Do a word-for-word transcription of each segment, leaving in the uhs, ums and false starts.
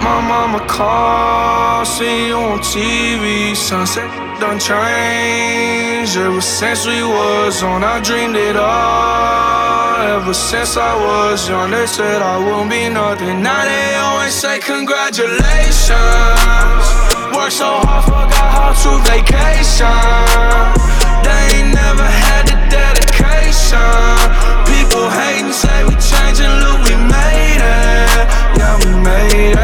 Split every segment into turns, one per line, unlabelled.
My mama call, see you on T V. Sunset done changed. Ever since we was on, I dreamed it all. Ever since I was young, they said I wouldn't be nothing. Now they always say congratulations. Worked so hard, forgot how to vacation. They ain't never had the dedication. People hating, say we changing, look, we made it. Yeah, we made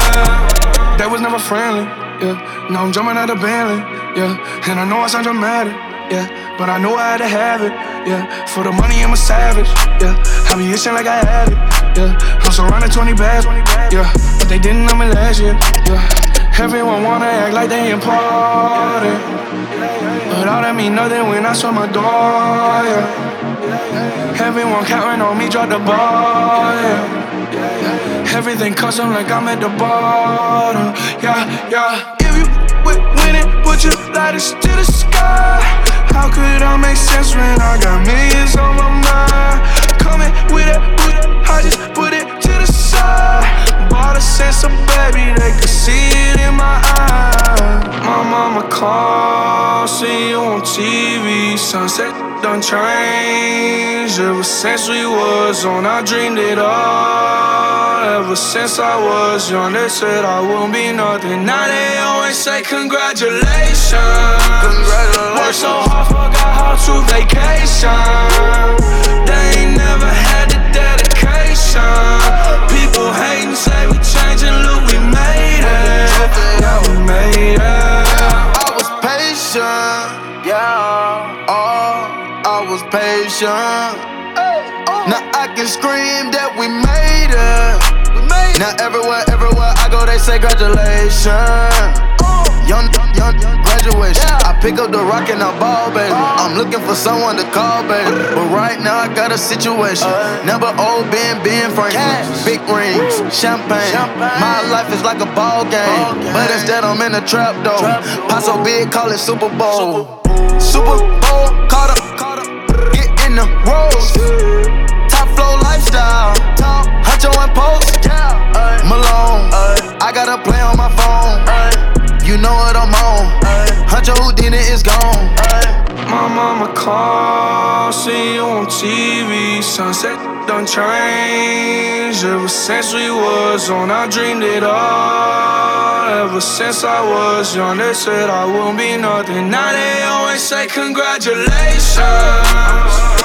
it. That was never friendly, yeah. Now I'm jumping out of Bentley, yeah. And I know I sound dramatic, yeah. But I know I had to have it, yeah. For the money, I'm a savage, yeah. I be itching like I had it, yeah. I'm surrounded twenty bags, yeah. But they didn't know me last year, yeah. Everyone wanna act like they important, but all that mean nothing when I saw my door, yeah. Everyone counting on me, drop the ball, yeah. Everything custom like I'm at the bottom, yeah, yeah. If you with winning, put your lighters to the sky. How could I make sense when I got millions on my mind? Coming with it, with it, I just put it to the side. Bought a sense of baby, they could see it in my eyes. My mama call, see you on T V. Sunset done changed. Ever since we was on, I dreamed it all. Ever since I was young, they said I wouldn't be nothing. Now they always say congratulations. Congratulations. Worked so hard, forgot how to vacation. They ain't never had the dedication. People hating, say we changing, look, we made it. Yeah, we made it.
I was patient, yeah. Oh, I was patient. Now I can scream that we made it. Now everywhere, everywhere I go, they say congratulations. Young, young, young graduation. I pick up the rock and I ball, baby. I'm looking for someone to call, baby. But right now I got a situation. Never old Ben, Ben Franklin. Big rings, champagne. My life is like a ball game, but instead I'm in a trap though. Pot so big, call it Super Bowl. Super Bowl, caught up, get in the rolls. Top flow lifestyle, Huncho and Post, Malone. I got a play on my phone. You know what I'm on. Huncho Houdini is gone.
My mama call, see you on T V. Sunset done changed. Ever since we was on, I dreamed it all. Ever since I was young, they said I wouldn't be nothing. Now they always say congratulations.